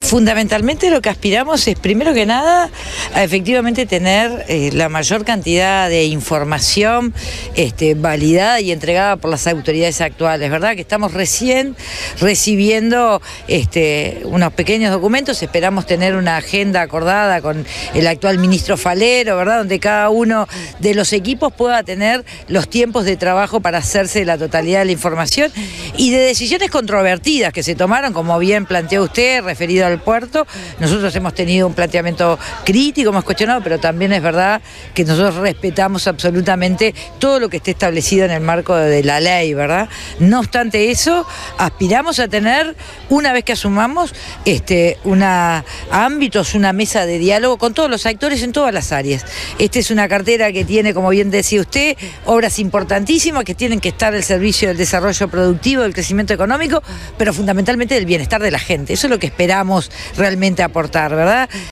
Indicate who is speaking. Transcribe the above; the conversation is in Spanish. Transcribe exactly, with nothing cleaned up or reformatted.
Speaker 1: Fundamentalmente lo que aspiramos es, primero que nada, a efectivamente tener eh, la mayor cantidad de información este, validada y entregada por las autoridades actuales, ¿verdad? Que estamos recién recibiendo este, unos pequeños documentos, esperamos tener una agenda acordada con el actual ministro Falero, ¿verdad? Donde cada uno de los equipos pueda tener los tiempos de trabajo para hacerse la totalidad de la información y de decisiones controvertidas que se tomaron, como bien planteó usted, referido al puerto. Nosotros hemos tenido un planteamiento crítico, hemos cuestionado, pero también es verdad que nosotros respetamos absolutamente todo lo que esté establecido en el marco de la ley, ¿verdad? No obstante eso, aspiramos a tener, una vez que asumamos, este, una ámbitos, una mesa de diálogo con todos los actores en todas las áreas. Esta es una cartera que tiene, como bien decía usted, obras importantísimas que tienen que estar al servicio del desarrollo productivo, del crecimiento económico, pero fundamentalmente del bienestar de la gente. Eso es lo que esperamos realmente aportar, ¿verdad?